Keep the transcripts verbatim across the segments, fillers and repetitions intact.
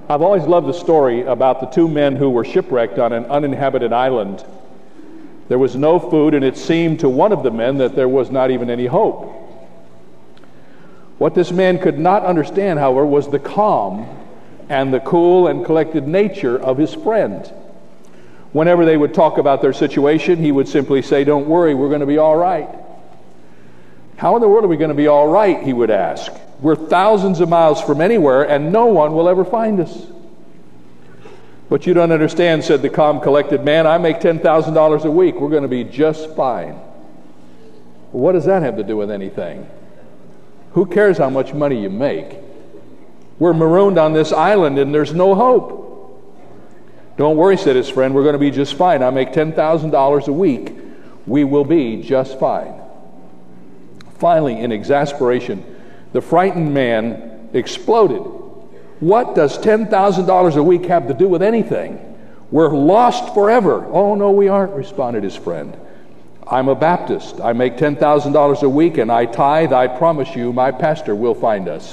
I've always loved the story about the two men who were shipwrecked on an uninhabited island. There was no food, and it seemed to one of the men that there was not even any hope. What this man could not understand, however, was the calm and the cool and collected nature of his friend. Whenever they would talk about their situation, he would simply say, "Don't worry, we're going to be all right." "How in the world are we going to be all right?" he would ask. "We're thousands of miles from anywhere, and no one will ever find us." "But you don't understand," said the calm, collected man. "I make ten thousand dollars a week. We're going to be just fine." Well, what does that have to do with anything? Who cares how much money you make? We're marooned on this island, and there's no hope. "Don't worry," said his friend. "We're going to be just fine. I make ten thousand dollars a week. We will be just fine." Finally, in exasperation, the frightened man exploded. "What does ten thousand dollars a week have to do with anything? We're lost forever." "Oh, no, we aren't," responded his friend. "I'm a Baptist. I make ten thousand dollars a week, and I tithe. I promise you, my pastor will find us."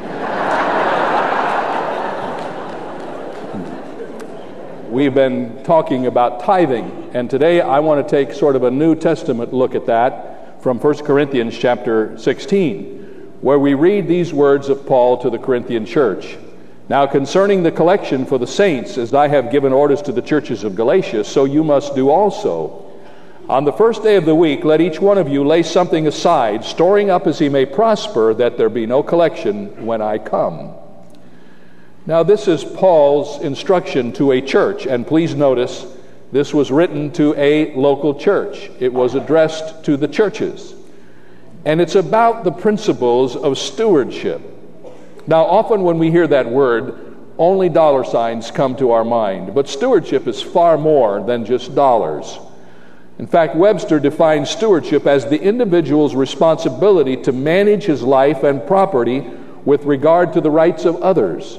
We've been talking about tithing, and today I want to take sort of a New Testament look at that from First Corinthians chapter sixteen, where we read these words of Paul to the Corinthian church. "Now concerning the collection for the saints, as I have given orders to the churches of Galatia, so you must do also. On the first day of the week, let each one of you lay something aside, storing up as he may prosper, that there be no collection when I come." Now this is Paul's instruction to a church, and please notice this was written to a local church. It was addressed to the churches. And it's about the principles of stewardship. Now often when we hear that word, only dollar signs come to our mind, but stewardship is far more than just dollars. In fact, Webster defines stewardship as the individual's responsibility to manage his life and property with regard to the rights of others.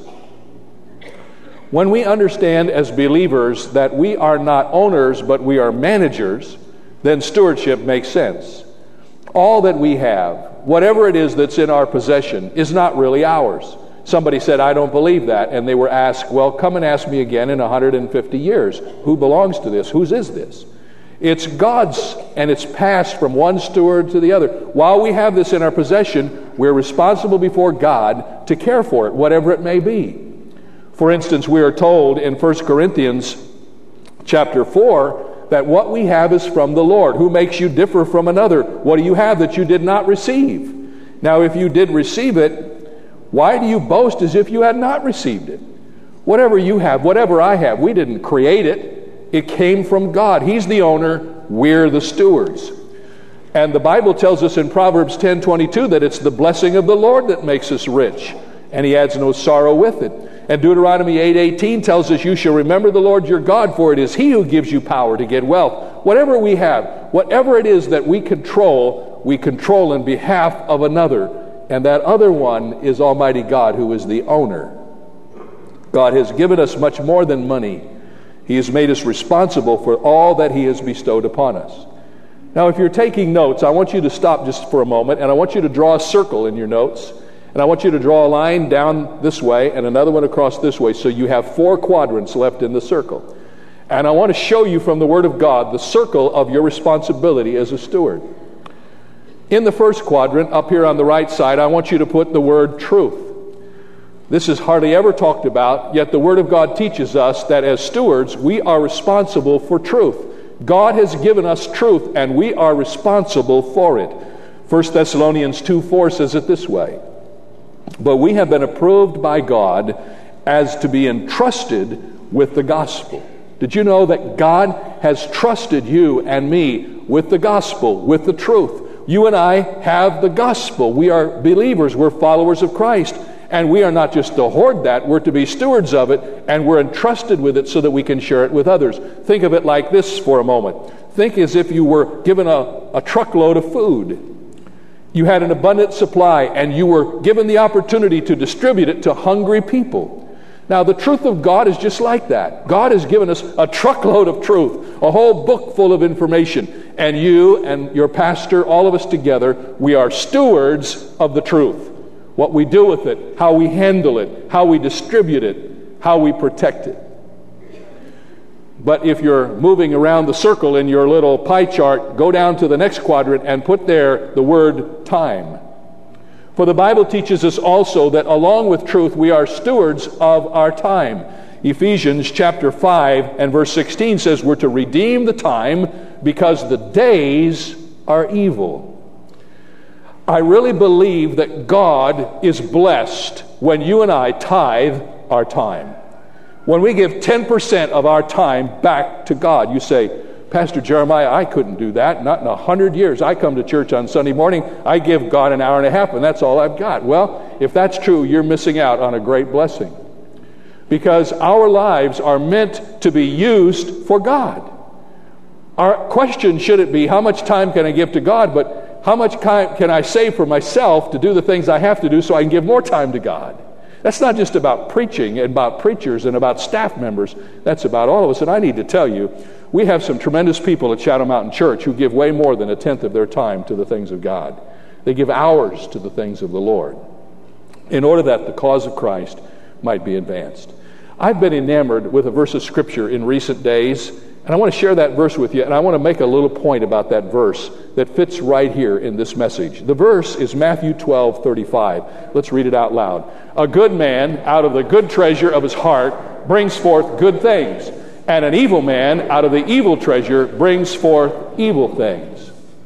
When we understand as believers that we are not owners, but we are managers, then stewardship makes sense. All that we have, whatever it is that's in our possession, is not really ours. Somebody said, "I don't believe that," and they were asked, "Well, come and ask me again in one hundred fifty years. Who belongs to this? Whose is this?" It's God's, and it's passed from one steward to the other. While we have this in our possession, we're responsible before God to care for it, whatever it may be. For instance, we are told in First Corinthians chapter four that what we have is from the Lord. Who makes you differ from another? What do you have that you did not receive? Now, if you did receive it, why do you boast as if you had not received it? Whatever you have, whatever I have, we didn't create it. It came from God. He's the owner. We're the stewards. And the Bible tells us in Proverbs ten twenty-two that it's the blessing of the Lord that makes us rich, and he adds no sorrow with it. And Deuteronomy eight eighteen tells us, "You shall remember the Lord your God, for it is he who gives you power to get wealth." Whatever we have, whatever it is that we control, we control in behalf of another. And that other one is Almighty God, who is the owner. God has given us much more than money. He has made us responsible for all that he has bestowed upon us. Now, if you're taking notes, I want you to stop just for a moment, and I want you to draw a circle in your notes. And I want you to draw a line down this way and another one across this way, so you have four quadrants left in the circle. And I want to show you from the Word of God the circle of your responsibility as a steward. In the first quadrant, up here on the right side, I want you to put the word truth. This is hardly ever talked about, yet the Word of God teaches us that as stewards, we are responsible for truth. God has given us truth, and we are responsible for it. First Thessalonians two four says it this way: "But we have been approved by God as to be entrusted with the gospel." Did you know that God has trusted you and me with the gospel, with the truth? You and I have the gospel. We are believers. We're followers of Christ. And we are not just to hoard that, we're to be stewards of it, and we're entrusted with it so that we can share it with others. Think of it like this for a moment. Think as if you were given a, a truckload of food. You had an abundant supply, and you were given the opportunity to distribute it to hungry people. Now, the truth of God is just like that. God has given us a truckload of truth, a whole book full of information, and you and your pastor, all of us together, we are stewards of the truth. What we do with it, how we handle it, how we distribute it, how we protect it. But if you're moving around the circle in your little pie chart, go down to the next quadrant and put there the word time. For the Bible teaches us also that along with truth, we are stewards of our time. Ephesians chapter five and verse sixteen says we're to redeem the time because the days are evil. I really believe that God is blessed when you and I tithe our time. When we give ten percent of our time back to God. You say, Pastor Jeremiah, I couldn't do that. Not in a hundred years. I come to church on Sunday morning. I give God an hour and a half, and that's all I've got. Well, if that's true, you're missing out on a great blessing. Because our lives are meant to be used for God. Our question shouldn't be, how much time can I give to God? But how much time can I save for myself to do the things I have to do so I can give more time to God? That's not just about preaching and about preachers and about staff members. That's about all of us. And I need to tell you, we have some tremendous people at Shadow Mountain Church who give way more than a tenth of their time to the things of God. They give hours to the things of the Lord in order that the cause of Christ might be advanced. I've been enamored with a verse of Scripture in recent days, and I want to share that verse with you, and I want to make a little point about that verse that fits right here in this message. The verse is Matthew twelve thirty-five. Let's read it out loud. A good man out of the good treasure of his heart brings forth good things, and an evil man out of the evil treasure brings forth evil things.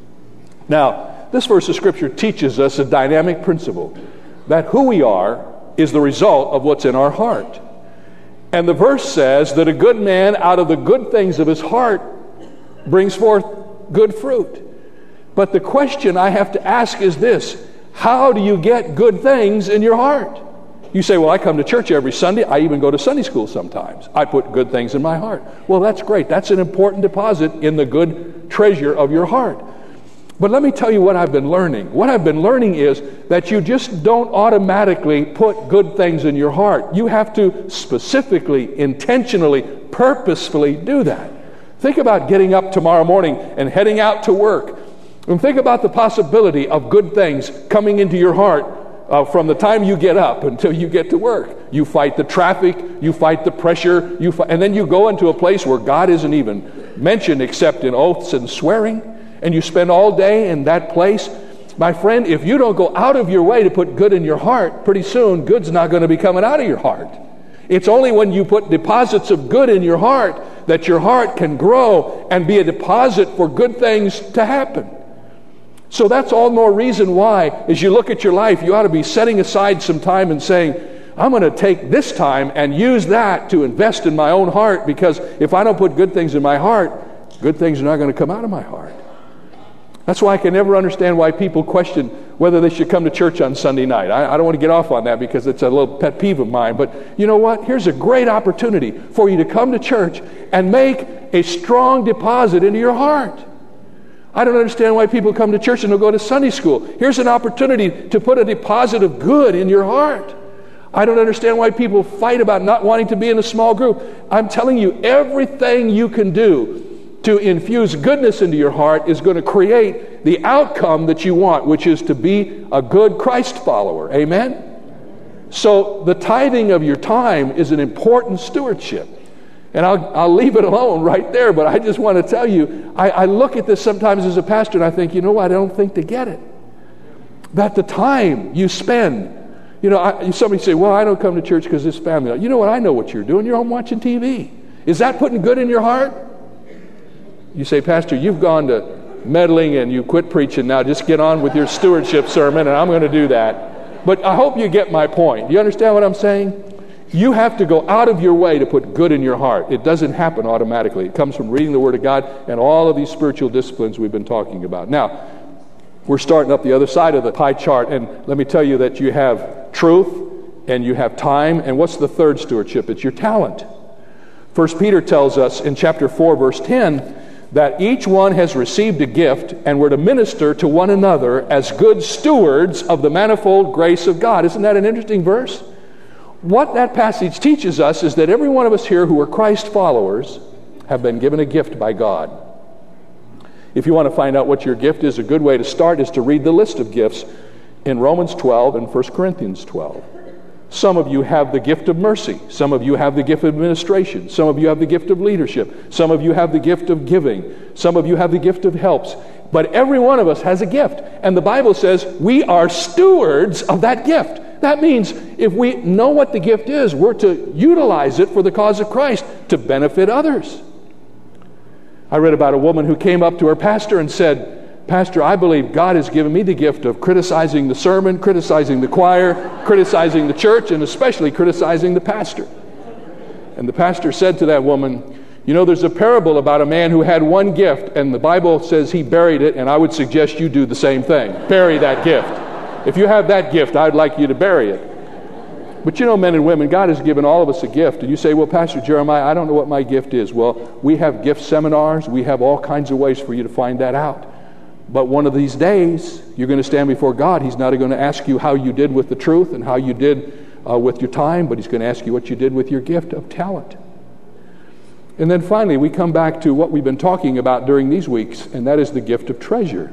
Now, this verse of Scripture teaches us a dynamic principle, that who we are is the result of what's in our heart. And the verse says that a good man out of the good things of his heart brings forth good fruit. But the question I have to ask is this: how do you get good things in your heart? You say, well, I come to church every Sunday. I even go to Sunday school sometimes. I put good things in my heart. Well, that's great. That's an important deposit in the good treasure of your heart. But let me tell you what I've been learning. What I've been learning is that you just don't automatically put good things in your heart. You have to specifically, intentionally, purposefully do that. Think about getting up tomorrow morning and heading out to work. And think about the possibility of good things coming into your heart uh, from the time you get up until you get to work. You fight the traffic, you fight the pressure, you fight, and then you go into a place where God isn't even mentioned except in oaths and swearing. And you spend all day in that place. My friend, if you don't go out of your way to put good in your heart, pretty soon good's not going to be coming out of your heart. It's only when you put deposits of good in your heart that your heart can grow and be a deposit for good things to happen. So that's all more reason why, as you look at your life, you ought to be setting aside some time and saying, I'm going to take this time and use that to invest in my own heart, because if I don't put good things in my heart, good things are not going to come out of my heart. That's why I can never understand why people question whether they should come to church on Sunday night. I, I don't want to get off on that because it's a little pet peeve of mine. But you know what? Here's a great opportunity for you to come to church and make a strong deposit into your heart. I don't understand why people come to church and don't go to Sunday school. Here's an opportunity to put a deposit of good in your heart. I don't understand why people fight about not wanting to be in a small group. I'm telling you, everything you can do to infuse goodness into your heart is going to create the outcome that you want, which is to be a good Christ follower. Amen? So the tithing of your time is an important stewardship. And I'll, I'll leave it alone right there, but I just want to tell you, I, I look at this sometimes as a pastor and I think, you know what, I don't think they get it. That the time you spend, you know, I, somebody say, well, I don't come to church because this family. You know what, I know what you're doing. You're home watching T V. Is that putting good in your heart? You say, Pastor, you've gone to meddling and you quit preaching. Now just get on with your stewardship sermon, and I'm going to do that. But I hope you get my point. Do you understand what I'm saying? You have to go out of your way to put good in your heart. It doesn't happen automatically. It comes from reading the Word of God and all of these spiritual disciplines we've been talking about. Now, we're starting up the other side of the pie chart, and let me tell you that you have truth and you have time. And what's the third stewardship? It's your talent. First Peter tells us in chapter four, verse ten, that each one has received a gift, and we're to minister to one another as good stewards of the manifold grace of God. Isn't that an interesting verse? What that passage teaches us is that every one of us here who are Christ followers have been given a gift by God. If you want to find out what your gift is, a good way to start is to read the list of gifts in Romans twelve and First Corinthians twelve. Some of you have the gift of mercy. Some of you have the gift of administration. Some of you have the gift of leadership. Some of you have the gift of giving. Some of you have the gift of helps. But every one of us has a gift. And the Bible says we are stewards of that gift. That means if we know what the gift is, we're to utilize it for the cause of Christ to benefit others. I read about a woman who came up to her pastor and said, "Pastor, I believe God has given me the gift of criticizing the sermon, criticizing the choir, criticizing the church, and especially criticizing the pastor." And the pastor said to that woman, "You know, there's a parable about a man who had one gift, and the Bible says he buried it, and I would suggest you do the same thing. Bury that gift. If you have that gift, I'd like you to bury it." But you know, men and women, God has given all of us a gift. And you say, "Well, Pastor Jeremiah, I don't know what my gift is." Well, we have gift seminars. We have all kinds of ways for you to find that out. But one of these days, you're going to stand before God. He's not going to ask you how you did with the truth and how you did uh, with your time, but He's going to ask you what you did with your gift of talent. And then finally, we come back to what we've been talking about during these weeks, and that is the gift of treasure.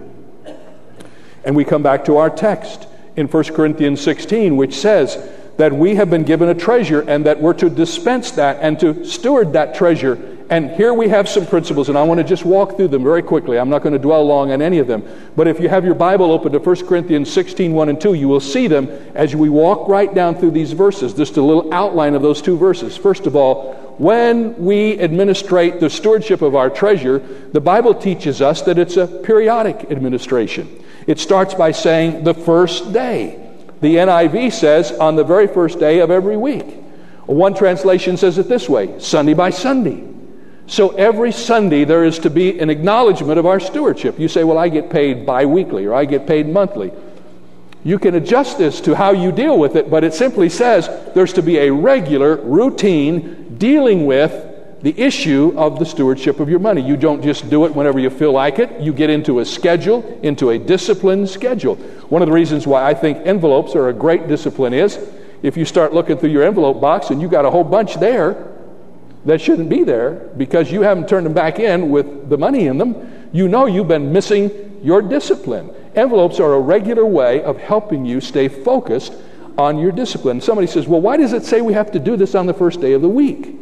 And we come back to our text in First Corinthians sixteen, which says that we have been given a treasure and that we're to dispense that and to steward that treasure. And here we have some principles, and I want to just walk through them very quickly. I'm not going to dwell long on any of them. But if you have your Bible open to First Corinthians sixteen, one and two, you will see them as we walk right down through these verses. Just a little outline of those two verses. First of all, when we administrate the stewardship of our treasure, the Bible teaches us that it's a periodic administration. It starts by saying the first day. The N I V says on the very first day of every week. One translation says it this way, Sunday by Sunday. So every Sunday there is to be an acknowledgement of our stewardship. You say, "Well, I get paid bi-weekly or I get paid monthly." You can adjust this to how you deal with it, but it simply says there's to be a regular routine dealing with the issue of the stewardship of your money. You don't just do it whenever you feel like it. You get into a schedule, into a disciplined schedule. One of the reasons why I think envelopes are a great discipline is if you start looking through your envelope box and you got a whole bunch there that shouldn't be there because you haven't turned them back in with the money in them, you know you've been missing your discipline. Envelopes are a regular way of helping you stay focused on your discipline. Somebody says, "Well, why does it say we have to do this on the first day of the week?"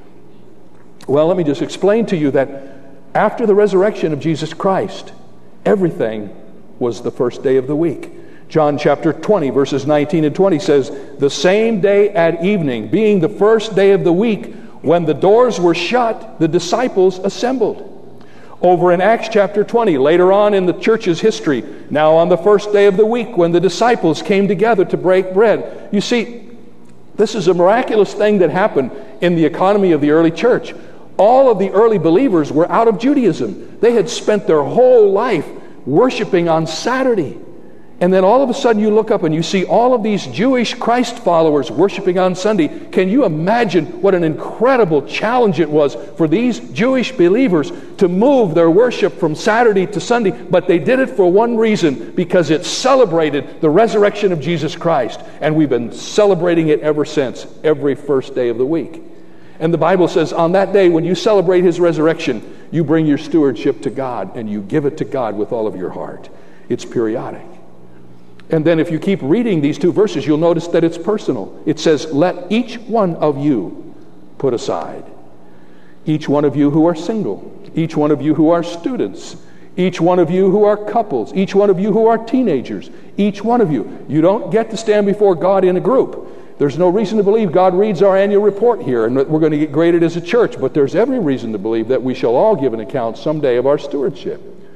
Well, let me just explain to you that after the resurrection of Jesus Christ, everything was the first day of the week. John chapter twenty, verses nineteen and twenty says, "The same day at evening, being the first day of the week, when the doors were shut, the disciples assembled." Over in Acts chapter twenty, later on in the church's history, now on the first day of the week, when the disciples came together to break bread. You see, this is a miraculous thing that happened in the economy of the early church. All of the early believers were out of Judaism. They had spent their whole life worshiping on Saturday. And then all of a sudden you look up and you see all of these Jewish Christ followers worshiping on Sunday. Can you imagine what an incredible challenge it was for these Jewish believers to move their worship from Saturday to Sunday? But they did it for one reason, because it celebrated the resurrection of Jesus Christ. And we've been celebrating it ever since, every first day of the week. And the Bible says on that day when you celebrate His resurrection, you bring your stewardship to God and you give it to God with all of your heart. It's periodic. And then if you keep reading these two verses, you'll notice that it's personal. It says, "Let each one of you put aside." Each one of you who are single, each one of you who are students, each one of you who are couples, each one of you who are teenagers, each one of you. You don't get to stand before God in a group. There's no reason to believe God reads our annual report here and that we're going to get graded as a church, but there's every reason to believe that we shall all give an account someday of our stewardship.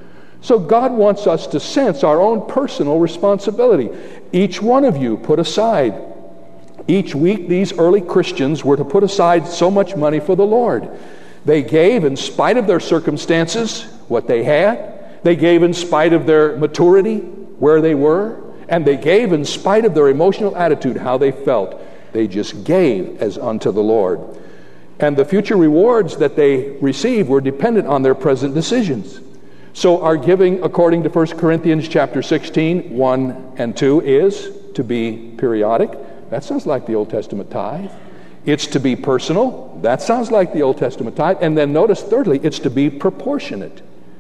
So God wants us to sense our own personal responsibility. Each one of you put aside. Each week, these early Christians were to put aside so much money for the Lord. They gave in spite of their circumstances, what they had. They gave in spite of their maturity, where they were. And they gave in spite of their emotional attitude, how they felt. They just gave as unto the Lord. And the future rewards that they received were dependent on their present decisions. So our giving, according to First Corinthians chapter sixteen, one and two, is to be periodic. That sounds like the Old Testament tithe. It's to be personal. That sounds like the Old Testament tithe. And then notice, thirdly, it's to be proportionate.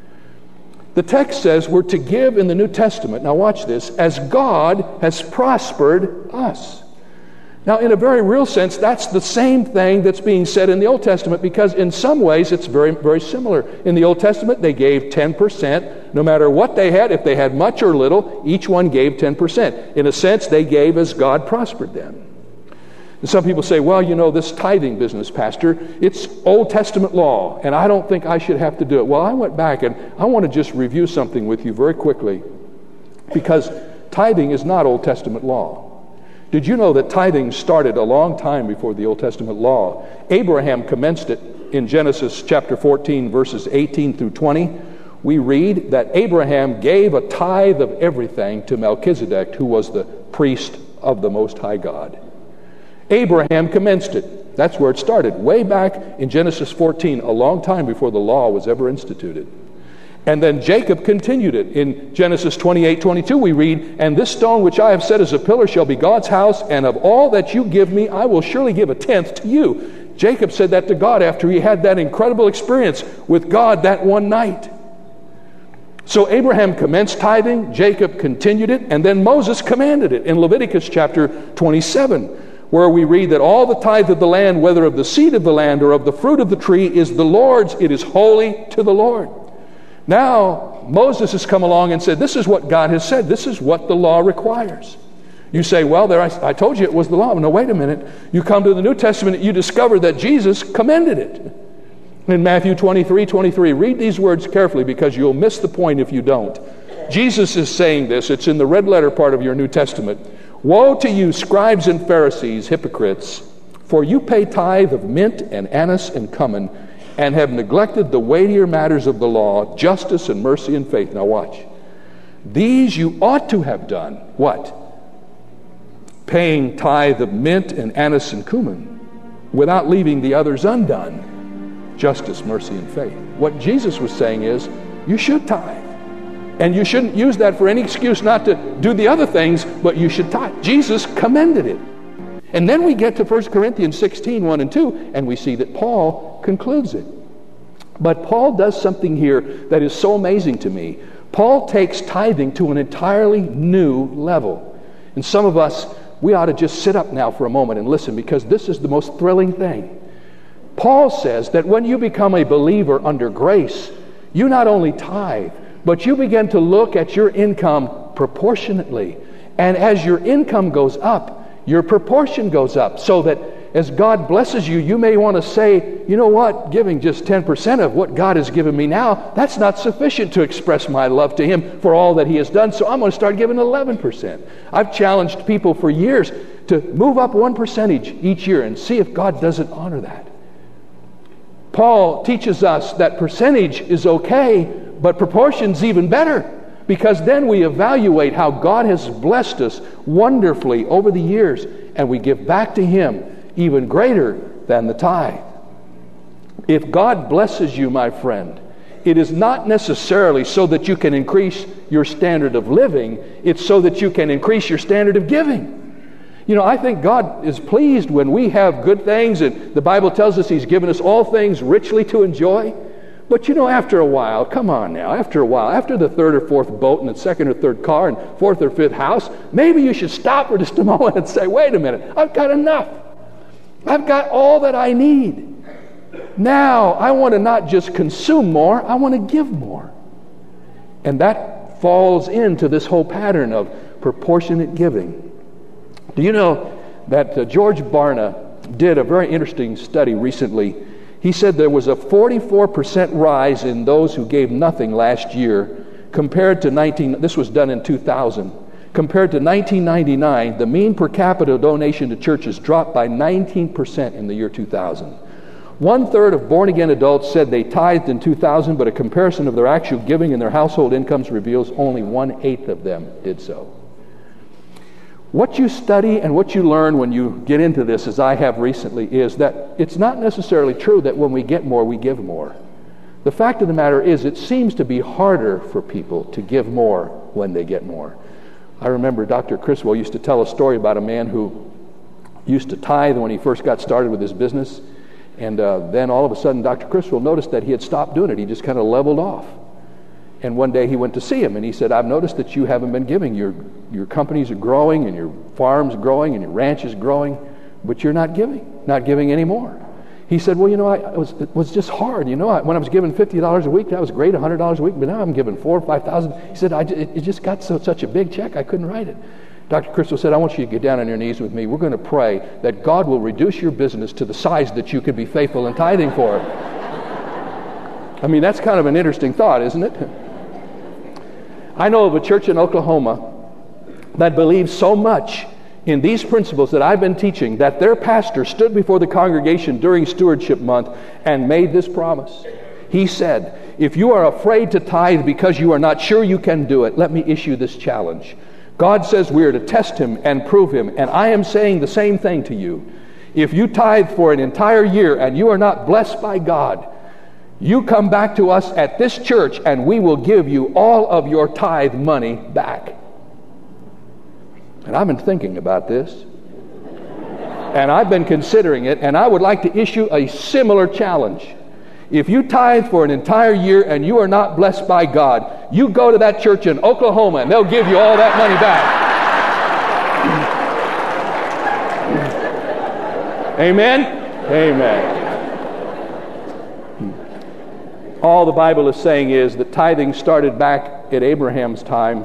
The text says we're to give in the New Testament, now watch this, as God has prospered us. Now, in a very real sense, that's the same thing that's being said in the Old Testament, because in some ways it's very, very similar. In the Old Testament, they gave ten percent. No matter what they had, if they had much or little, each one gave ten percent. In a sense, they gave as God prospered them. And some people say, well, you know, this tithing business, Pastor, it's Old Testament law, and I don't think I should have to do it. Well, I went back, and I want to just review something with you very quickly, because tithing is not Old Testament law. Did you know that tithing started a long time before the Old Testament law? Abraham commenced it in Genesis chapter fourteen, verses eighteen through twenty. We read that Abraham gave a tithe of everything to Melchizedek, who was the priest of the Most High God. Abraham commenced it. That's where it started, way back in Genesis fourteen, a long time before the law was ever instituted. And then Jacob continued it. In Genesis twenty-eight twenty-two, we read, "And this stone which I have set as a pillar shall be God's house, and of all that you give me, I will surely give a tenth to you." Jacob said that to God after he had that incredible experience with God that one night. So Abraham commenced tithing, Jacob continued it, and then Moses commanded it in Leviticus chapter twenty-seven, where we read that all the tithe of the land, whether of the seed of the land or of the fruit of the tree, is the Lord's. It is holy to the Lord. Now, Moses has come along and said, this is what God has said. This is what the law requires. You say, well, there I, I told you it was the law. No, wait a minute. You come to the New Testament, you discover that Jesus commended it. In Matthew twenty-three twenty-three, read these words carefully, because you'll miss the point if you don't. Jesus is saying this. It's in the red letter part of your New Testament. "Woe to you, scribes and Pharisees, hypocrites, for you pay tithe of mint and anise and cumin, and have neglected the weightier matters of the law, justice and mercy and faith." Now watch. "These you ought to have done." What? "Paying tithe of mint and anise and cumin, without leaving the others undone, justice, mercy, and faith." What Jesus was saying is, you should tithe. And you shouldn't use that for any excuse not to do the other things, but you should tithe. Jesus commended it. And then we get to First Corinthians sixteen, one and two, and we see that Paul concludes it. But Paul does something here that is so amazing to me. Paul takes tithing to an entirely new level. And some of us, we ought to just sit up now for a moment and listen, because this is the most thrilling thing. Paul says that when you become a believer under grace, you not only tithe, but you begin to look at your income proportionately. And as your income goes up, your proportion goes up, so that as God blesses you, you may want to say, you know what, giving just ten percent of what God has given me now, that's not sufficient to express my love to Him for all that He has done, so I'm going to start giving eleven percent. I've challenged people for years to move up one percentage each year and see if God doesn't honor that. Paul teaches us that percentage is okay, but proportion's even better. Because then we evaluate how God has blessed us wonderfully over the years, and we give back to Him even greater than the tithe. If God blesses you, my friend, it is not necessarily so that you can increase your standard of living. It's so that you can increase your standard of giving. You know, I think God is pleased when we have good things, and the Bible tells us He's given us all things richly to enjoy. But you know, after a while, come on now, after a while, after the third or fourth boat and the second or third car and fourth or fifth house, maybe you should stop for just a moment and say, wait a minute, I've got enough. I've got all that I need. Now, I want to not just consume more, I want to give more. And that falls into this whole pattern of proportionate giving. Do you know that uh, George Barna did a very interesting study recently? He said there was a forty-four percent rise in those who gave nothing last year compared to nineteen. This was done in two thousand. Compared to nineteen ninety-nine, the mean per capita donation to churches dropped by nineteen percent in the year two thousand. One third of born-again adults said they tithed in two thousand, but a comparison of their actual giving and their household incomes reveals only one-eighth of them did so. What you study and what you learn when you get into this, as I have recently, is that it's not necessarily true that when we get more, we give more. The fact of the matter is, it seems to be harder for people to give more when they get more. I remember Doctor Criswell used to tell a story about a man who used to tithe when he first got started with his business, and uh, then all of a sudden Doctor Criswell noticed that he had stopped doing it. He just kind of leveled off. And one day he went to see him, and he said, I've noticed that you haven't been giving. Your your companies are growing, and your farm's growing, and your ranch is growing. but you're not giving, not giving anymore. He said, well, you know, I, it, was, it was just hard. You know, I, when I was giving fifty dollars a week, that was great, one hundred dollars a week, but now I'm giving four or five thousand. He said, I, it, it just got so, such a big check, I couldn't write it. Doctor Crystal said, I want you to get down on your knees with me. We're going to pray that God will reduce your business to the size that you can be faithful in tithing for it. I mean, that's kind of an interesting thought, isn't it? I know of a church in Oklahoma that believes so much in these principles that I've been teaching that their pastor stood before the congregation during Stewardship Month and made this promise. He said, if you are afraid to tithe because you are not sure you can do it, let me issue this challenge. God says we are to test him and prove him, and I am saying the same thing to you. If you tithe for an entire year and you are not blessed by God, you come back to us at this church and we will give you all of your tithe money back. And I've been thinking about this. And I've been considering it, and I would like to issue a similar challenge. If you tithe for an entire year and you are not blessed by God, you go to that church in Oklahoma and they'll give you all that money back. Amen? Amen. All the Bible is saying is that tithing started back at Abraham's time.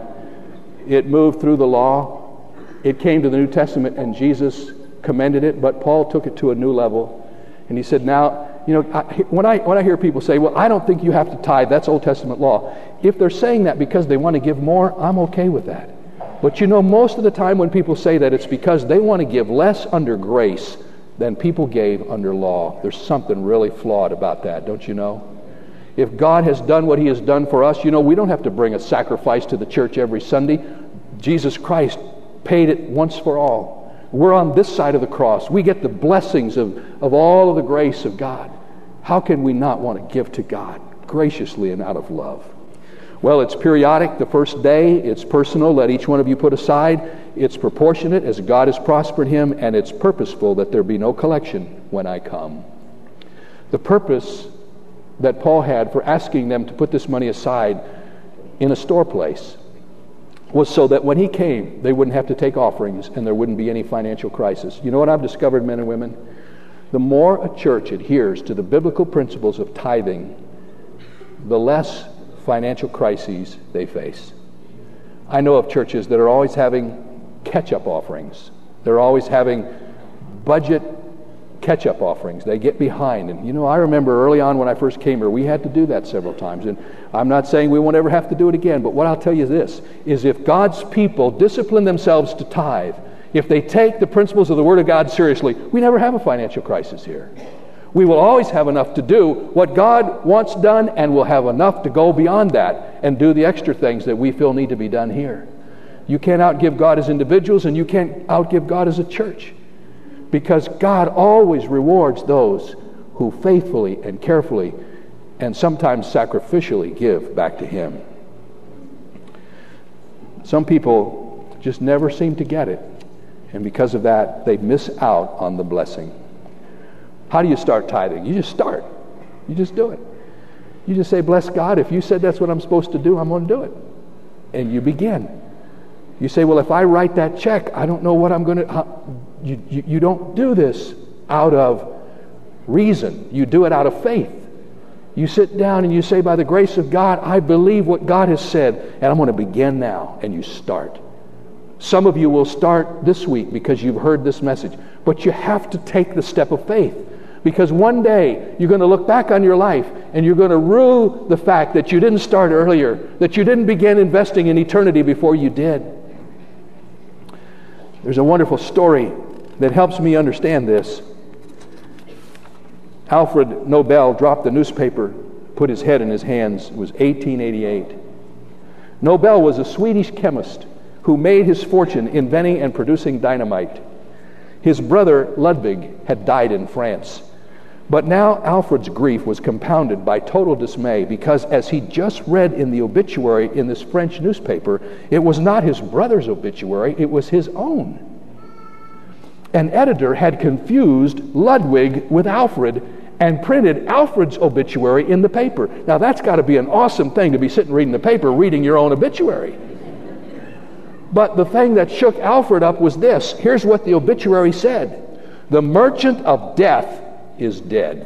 It moved through the law. It came to the New Testament and Jesus commended it, but Paul took it to a new level. And he said, now, you know, I, when I when I hear people say, well, I don't think you have to tithe, that's Old Testament law. If they're saying that because they want to give more, I'm okay with that. But you know, most of the time when people say that, it's because they want to give less under grace than people gave under law. There's something really flawed about that, don't you know? If God has done what he has done for us, you know, we don't have to bring a sacrifice to the church every Sunday. Jesus Christ paid it once for all. We're on this side of the cross. We get the blessings of, of all of the grace of God. How can we not want to give to God graciously and out of love? Well, it's periodic the first day. It's personal. Let each one of you put aside. It's proportionate as God has prospered him, and it's purposeful that there be no collection when I come. The purpose that Paul had for asking them to put this money aside in a store place was so that when he came, they wouldn't have to take offerings and there wouldn't be any financial crisis. You know what I've discovered, men and women? The more a church adheres to the biblical principles of tithing, the less financial crises they face. I know of churches that are always having catch-up offerings. They're always having budget catch-up offerings. They get behind. And, you know, I remember early on when I first came here, we had to do that several times. And I'm not saying we won't ever have to do it again, but what I'll tell you this, is if God's people discipline themselves to tithe, if they take the principles of the Word of God seriously, we never have a financial crisis here. We will always have enough to do what God wants done, and we'll have enough to go beyond that and do the extra things that we feel need to be done here. You can't outgive God as individuals, and you can't outgive God as a church, because God always rewards those who faithfully and carefully and sometimes sacrificially give back to him. Some people just never seem to get it, and because of that, they miss out on the blessing. How do you start tithing? You just start. You just do it. You just say, bless God, if you said that's what I'm supposed to do, I'm going to do it. And you begin. You say, well, if I write that check, I don't know what I'm going to... You, you, you don't do this out of reason. You do it out of faith. You sit down and you say, by the grace of God, I believe what God has said, and I'm going to begin now. And you start. Some of you will start this week because you've heard this message. But you have to take the step of faith. Because one day you're going to look back on your life and you're going to rue the fact that you didn't start earlier, that you didn't begin investing in eternity before you did. There's a wonderful story that helps me understand this. Alfred Nobel dropped the newspaper, put his head in his hands. It was eighteen eighty-eight. Nobel was a Swedish chemist who made his fortune inventing and producing dynamite. His brother Ludwig had died in France. But now Alfred's grief was compounded by total dismay because, as he just read in the obituary in this French newspaper, it was not his brother's obituary, it was his own. An editor had confused Ludwig with Alfred and printed Alfred's obituary in the paper. Now that's got to be an awesome thing to be sitting reading the paper, reading your own obituary. But the thing that shook Alfred up was this. Here's what the obituary said. The merchant of death is dead.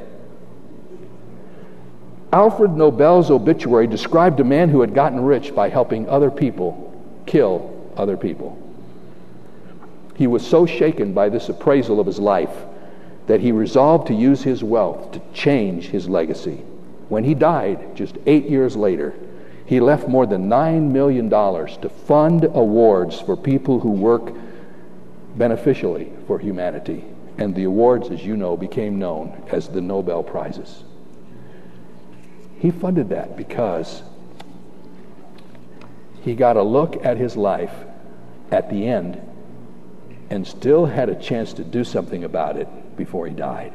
Alfred Nobel's obituary described a man who had gotten rich by helping other people kill other people. He was so shaken by this appraisal of his life that he resolved to use his wealth to change his legacy. When he died, just eight years later, he left more than nine million dollars to fund awards for people who work beneficially for humanity. And the awards, as you know, became known as the Nobel Prizes. He funded that because he got a look at his life at the end and still had a chance to do something about it before he died.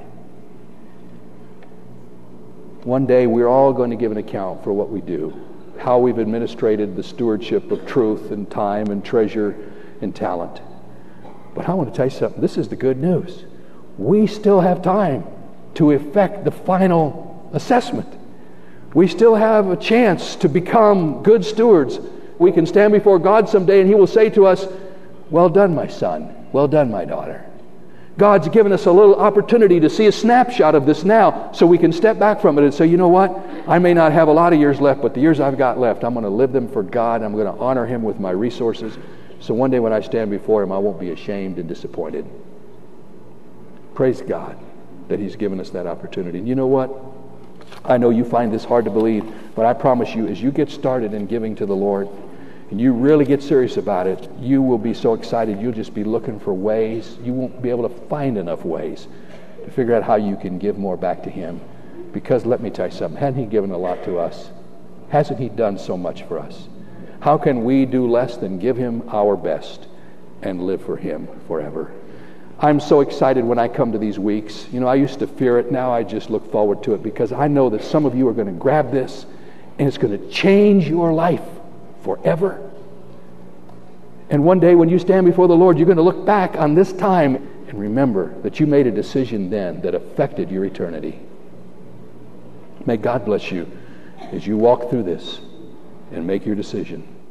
One day we're all going to give an account for what we do, how we've administrated the stewardship of truth and time and treasure and talent. But I want to tell you something. This is the good news. We still have time to effect the final assessment. We still have a chance to become good stewards. We can stand before God someday and He will say to us, "Well done, my son. Well done, my daughter." God's given us a little opportunity to see a snapshot of this now so we can step back from it and say, you know what? I may not have a lot of years left, but the years I've got left, I'm going to live them for God. I'm going to honor Him with my resources. So one day when I stand before Him, I won't be ashamed and disappointed. Praise God that He's given us that opportunity. And you know what? I know you find this hard to believe, but I promise you, as you get started in giving to the Lord, and you really get serious about it, you will be so excited, you'll just be looking for ways. You won't be able to find enough ways to figure out how you can give more back to Him. Because let me tell you something, hasn't He given a lot to us? Hasn't He done so much for us? How can we do less than give Him our best and live for Him forever? I'm so excited when I come to these weeks. You know, I used to fear it. Now I just look forward to it because I know that some of you are going to grab this and it's going to change your life forever. And one day when you stand before the Lord, you're going to look back on this time and remember that you made a decision then that affected your eternity. May God bless you as you walk through this and make your decision.